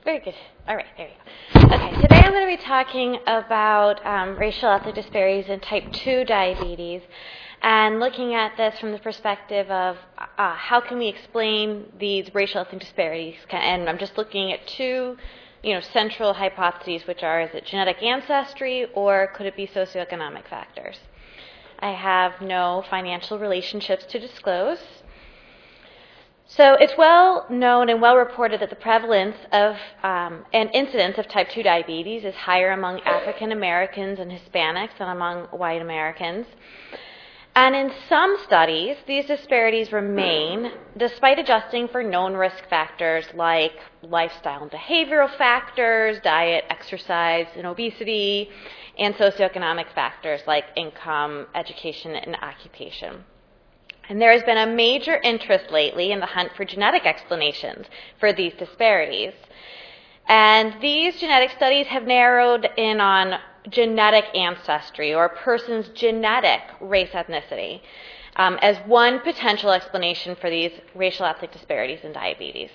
Very good. All right, there you go. Okay, today I'm going to be talking about racial ethnic disparities in type 2 diabetes and looking at this from the perspective of how can we explain these racial ethnic disparities. And I'm just looking at two central hypotheses, which are, is it genetic ancestry or could it be socioeconomic factors? I have no financial relationships to disclose. So it's well known and well reported that the prevalence of and incidence of type 2 diabetes is higher among African Americans and Hispanics than among white Americans. And in some studies, these disparities remain despite adjusting for known risk factors like lifestyle and behavioral factors, diet, exercise, and obesity, and socioeconomic factors like income, education, and occupation. And there has been a major interest lately in the hunt for genetic explanations for these disparities. And these genetic studies have narrowed in on genetic ancestry or a person's genetic race ethnicity as one potential explanation for these racial ethnic disparities in diabetes.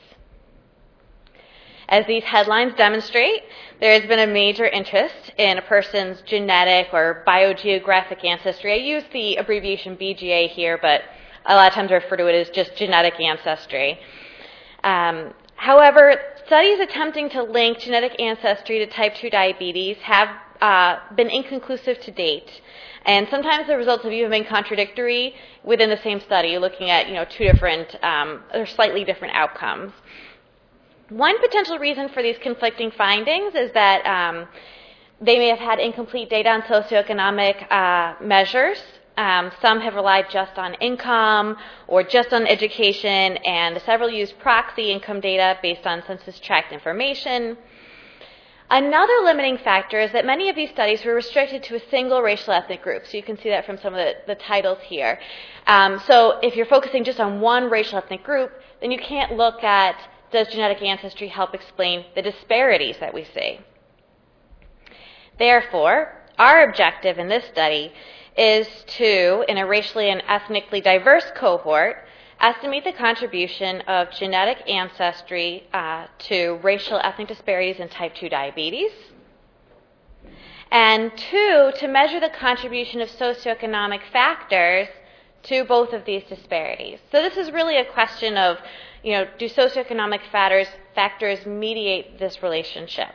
As these headlines demonstrate, there has been a major interest in a person's genetic or biogeographic ancestry. I use the abbreviation BGA here, but a lot of times I refer to it as just genetic ancestry. However, studies attempting to link genetic ancestry to type 2 diabetes have been inconclusive to date. And sometimes the results have even been contradictory within the same study, looking at two different or slightly different outcomes. One potential reason for these conflicting findings is that they may have had incomplete data on socioeconomic measures. Some have relied just on income or just on education, and several use proxy income data based on census tract information. Another limiting factor is that many of these studies were restricted to a single racial ethnic group. So you can see that from some of the titles here. So if you're focusing just on one racial ethnic group, then you can't look at, does genetic ancestry help explain the disparities that we see? Therefore, our objective in this study is to, in a racially and ethnically diverse cohort, estimate the contribution of genetic ancestry to racial ethnic disparities in type 2 diabetes, and two, to measure the contribution of socioeconomic factors to both of these disparities. So this is really a question of, do socioeconomic factors mediate this relationship?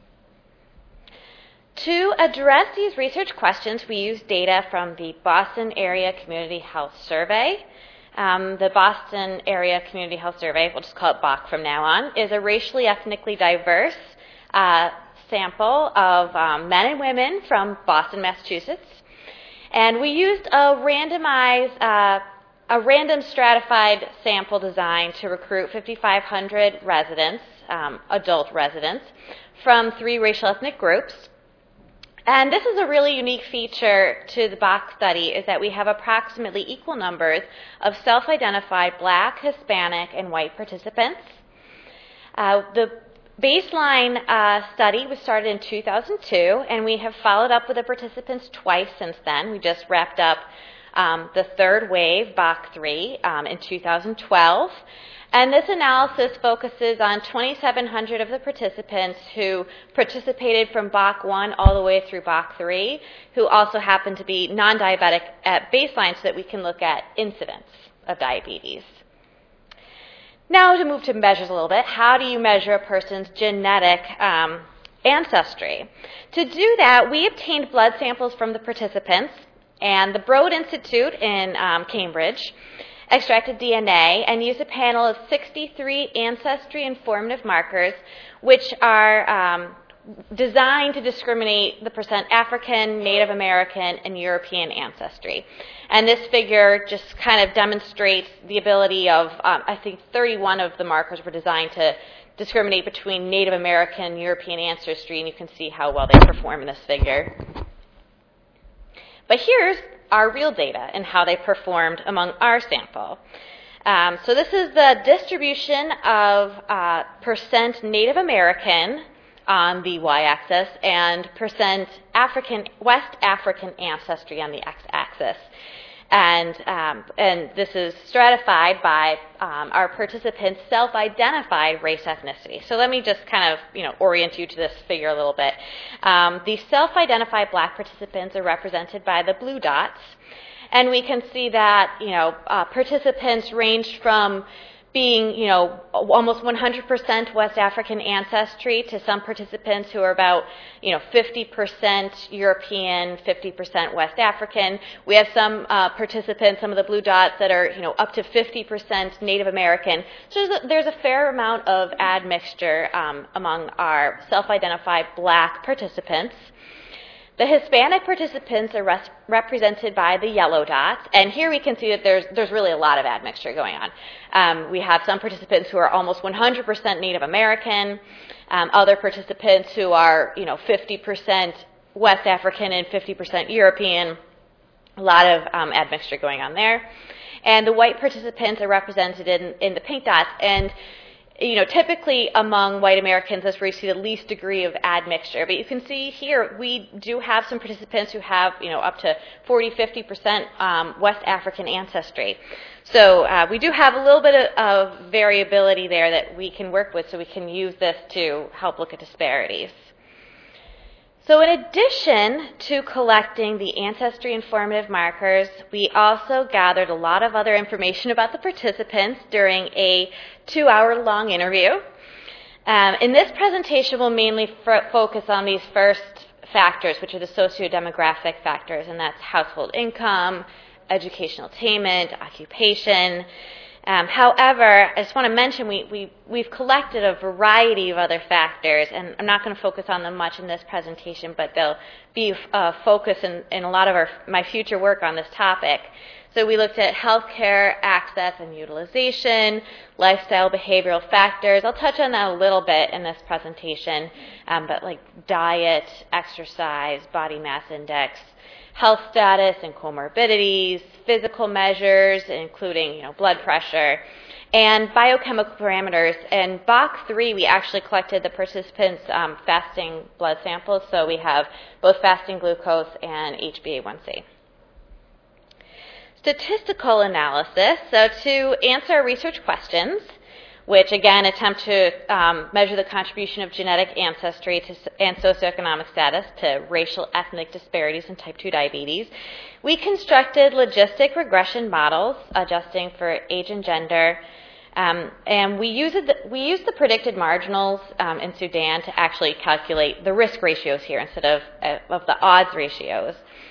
To address these research questions, we use data from the Boston Area Community Health Survey. The Boston Area Community Health Survey, we'll just call it BOC from now on, is a racially ethnically diverse sample of men and women from Boston, Massachusetts. And we used a random stratified sample design to recruit 5,500 residents, adult residents, from 3 racial ethnic groups. And this is a really unique feature to the BOC study, is that we have approximately equal numbers of self-identified Black, Hispanic, and white participants. The baseline study was started in 2002, and we have followed up with the participants twice since then. We just wrapped up the third wave, BOC 3, in 2012. And this analysis focuses on 2,700 of the participants who participated from BOC 1 all the way through BOC 3, who also happen to be non-diabetic at baseline so that we can look at incidence of diabetes. Now to move to measures a little bit, how do you measure a person's genetic ancestry? To do that, we obtained blood samples from the participants, and the Broad Institute in Cambridge extracted DNA and used a panel of 63 ancestry informative markers, which are designed to discriminate the percent African, Native American, and European ancestry. And this figure just kind of demonstrates the ability of, I think 31 of the markers were designed to discriminate between Native American and European ancestry, and you can see how well they perform in this figure. But here's our real data and how they performed among our sample. So this is the distribution of percent Native American on the y-axis and percent West African ancestry on the x-axis. And this is stratified by our participants' self-identified race ethnicity. So let me just kind of orient you to this figure a little bit. The self-identified black participants are represented by the blue dots, and we can see that participants ranged from being, almost 100% West African ancestry to some participants who are about, 50% European, 50% West African. We have some participants, some of the blue dots that are, up to 50% Native American. So there's a fair amount of admixture among our self-identified black participants. The Hispanic participants are represented by the yellow dots, and here we can see that there's really a lot of admixture going on. We have some participants who are almost 100% Native American, other participants who are 50% West African and 50% European. A lot of admixture going on there. And the white participants are represented in the pink dots, and typically among white Americans, that's where you see the least degree of admixture. But you can see here, we do have some participants who have, up to 40-50% West African ancestry. So we do have a little bit of variability there that we can work with, so we can use this to help look at disparities. So in addition to collecting the ancestry informative markers, we also gathered a lot of other information about the participants during a 2-hour-long interview. In this presentation, we'll mainly focus on these first factors, which are the socio-demographic factors, and that's household income, educational attainment, occupation. However, I just want to mention we've collected a variety of other factors, and I'm not going to focus on them much in this presentation, but they'll be a focus in a lot of my future work on this topic. So we looked at healthcare access and utilization, lifestyle behavioral factors. I'll touch on that a little bit in this presentation, but like diet, exercise, body mass index, health status and comorbidities, physical measures, including blood pressure, and biochemical parameters. In BOC 3, we actually collected the participants' fasting blood samples, so we have both fasting glucose and HbA1c. Statistical analysis. So to answer our research questions, which again attempt to measure the contribution of genetic ancestry and socioeconomic status to racial ethnic disparities in type 2 diabetes, we constructed logistic regression models adjusting for age and gender, and we used the predicted marginals in Sudan to actually calculate the risk ratios here instead of the odds ratios.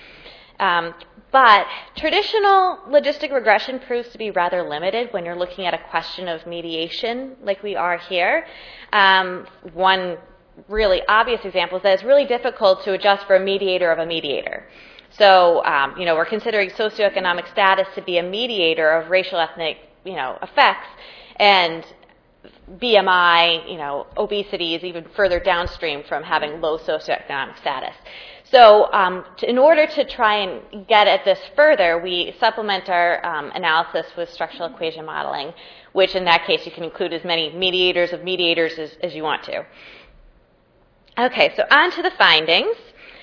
But traditional logistic regression proves to be rather limited when you're looking at a question of mediation like we are here. One really obvious example is that it's really difficult to adjust for a mediator of a mediator. So, we're considering socioeconomic status to be a mediator of racial ethnic, effects, and BMI, obesity is even further downstream from having low socioeconomic status. So in order to try and get at this further, we supplement our analysis with structural equation modeling, which in that case you can include as many mediators of mediators as you want to. Okay, so on to the findings.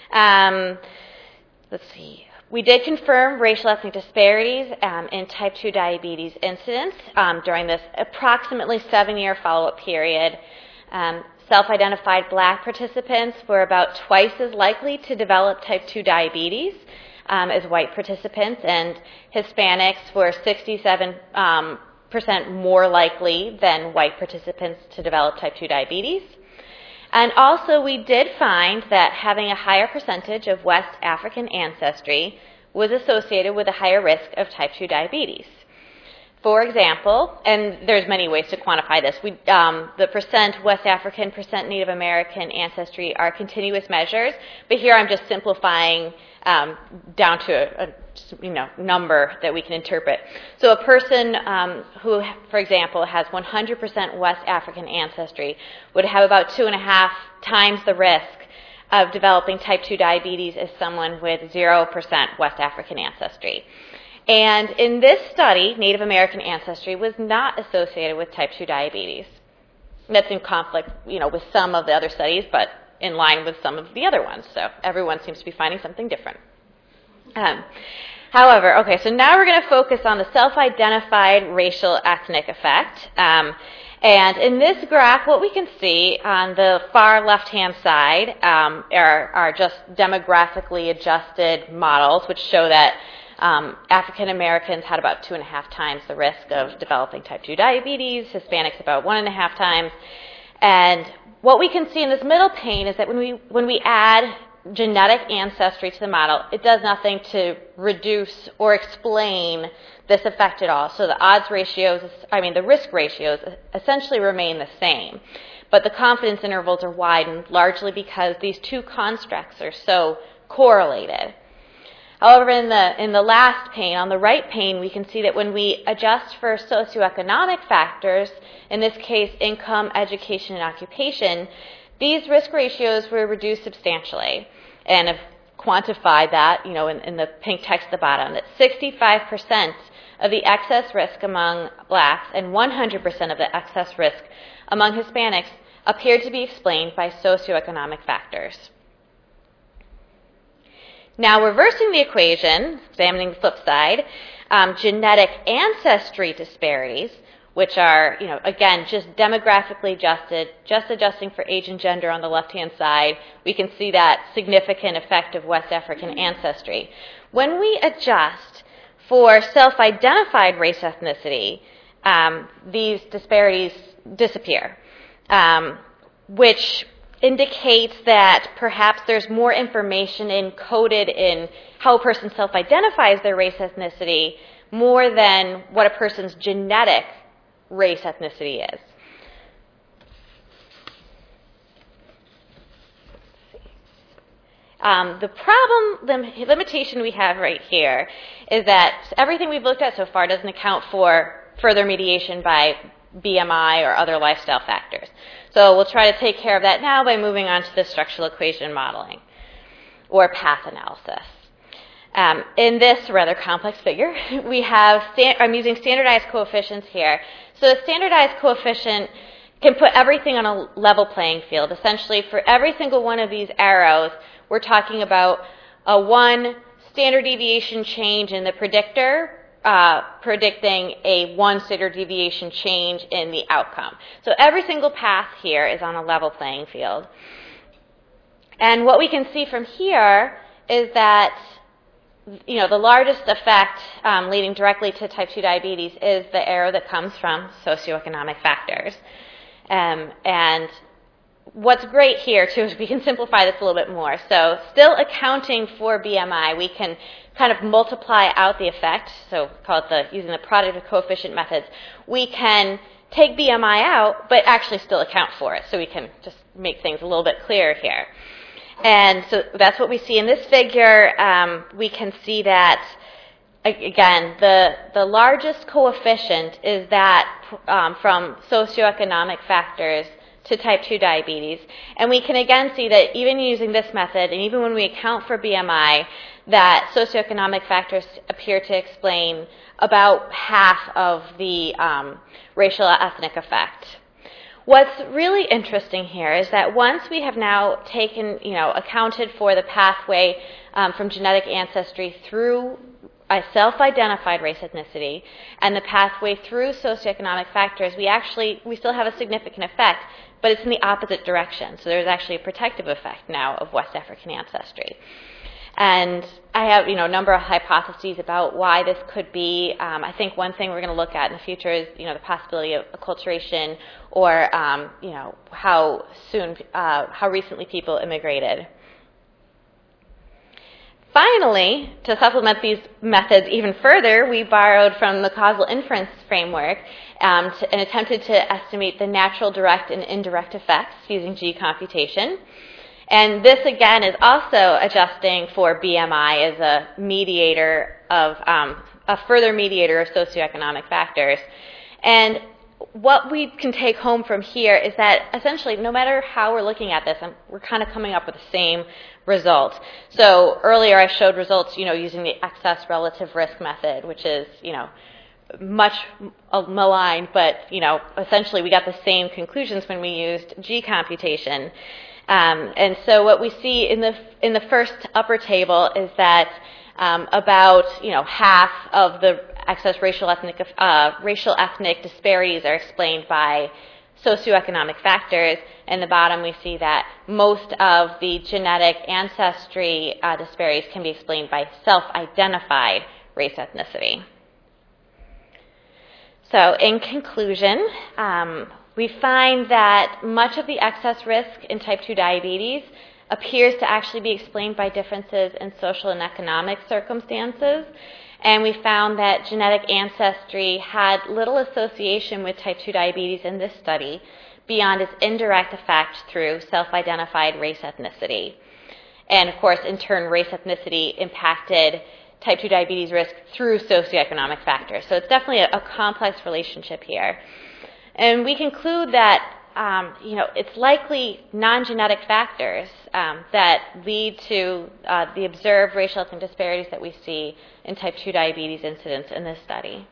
Let's see. We did confirm racial ethnic disparities in type 2 diabetes incidence during this approximately 7-year follow-up period. Self-identified black participants were about twice as likely to develop type 2 diabetes as white participants, and Hispanics were 67% more likely than white participants to develop type 2 diabetes. And also we did find that having a higher percentage of West African ancestry was associated with a higher risk of type 2 diabetes. For example, and there's many ways to quantify this, the percent West African, percent Native American ancestry are continuous measures, but here I'm just simplifying down to a number that we can interpret. So a person who, for example, has 100% West African ancestry would have about 2.5 times the risk of developing type 2 diabetes as someone with 0% West African ancestry. And in this study, Native American ancestry was not associated with type 2 diabetes. That's in conflict, with some of the other studies, but in line with some of the other ones. So everyone seems to be finding something different. However, okay, so now we're going to focus on the self-identified racial ethnic effect. And in this graph, what we can see on the far left-hand side are just demographically adjusted models, which show that African Americans had about 2.5 times the risk of developing type 2 diabetes, Hispanics about 1.5 times. And what we can see in this middle pane is that when we add genetic ancestry to the model, it does nothing to reduce or explain this effect at all. So the the risk ratios essentially remain the same. But the confidence intervals are widened largely because these two constructs are so correlated. However, in the last pane, on the right pane, we can see that when we adjust for socioeconomic factors, in this case income, education, and occupation, these risk ratios were reduced substantially, and have quantified that, in the pink text at the bottom, that 65% of the excess risk among blacks and 100% of the excess risk among Hispanics appeared to be explained by socioeconomic factors. Now, reversing the equation, examining the flip side, genetic ancestry disparities, which are, again, just demographically adjusted, just adjusting for age and gender on the left-hand side, we can see that significant effect of West African ancestry. When we adjust for self-identified race ethnicity, these disparities disappear, which indicates that perhaps there's more information encoded in how a person self-identifies their race ethnicity more than what a person's genetic race ethnicity is. The limitation we have right here is that everything we've looked at so far doesn't account for further mediation by BMI or other lifestyle factors. So we'll try to take care of that now by moving on to the structural equation modeling or path analysis. In this rather complex figure, we have, I'm using standardized coefficients here. So the standardized coefficient can put everything on a level playing field. Essentially, for every single one of these arrows, we're talking about a 1 standard deviation change in the predictor, predicting a 1 standard deviation change in the outcome. So every single path here is on a level playing field. And what we can see from here is that the largest effect leading directly to type 2 diabetes is the arrow that comes from socioeconomic factors. And what's great here, too, is we can simplify this a little bit more. So still accounting for BMI, we can kind of multiply out the effect, so call it using the product of coefficient methods. We can take BMI out, but actually still account for it. So we can just make things a little bit clearer here. And so that's what we see in this figure. We can see that, again, the largest coefficient is that from socioeconomic factors to type 2 diabetes. And we can again see that even using this method, and even when we account for BMI, that socioeconomic factors appear to explain about half of the racial ethnic effect. What's really interesting here is that once we have now taken, accounted for the pathway from genetic ancestry through a self-identified race ethnicity and the pathway through socioeconomic factors, we still have a significant effect, but it's in the opposite direction. So there's actually a protective effect now of West African ancestry. And I have, a number of hypotheses about why this could be. I think one thing we're going to look at in the future is, the possibility of acculturation or, how recently people immigrated. Finally, to supplement these methods even further, we borrowed from the causal inference framework and attempted to estimate the natural direct and indirect effects using G computation. And this, again, is also adjusting for BMI as a mediator of, a further mediator of socioeconomic factors. And what we can take home from here is that essentially, no matter how we're looking at this, we're kind of coming up with the same result. So earlier I showed results, using the excess relative risk method, which is, much maligned, but, essentially we got the same conclusions when we used G computation. And so what we see in the first upper table is that About half of the excess racial ethnic disparities are explained by socioeconomic factors. In the bottom, we see that most of the genetic ancestry disparities can be explained by self-identified race ethnicity. So in conclusion, we find that much of the excess risk in type 2 diabetes appears to actually be explained by differences in social and economic circumstances. And we found that genetic ancestry had little association with type 2 diabetes in this study beyond its indirect effect through self-identified race ethnicity. And of course, in turn, race ethnicity impacted type 2 diabetes risk through socioeconomic factors. So it's definitely a complex relationship here. And we conclude that it's likely non-genetic factors that lead to the observed racial ethnic disparities that we see in type 2 diabetes incidence in this study.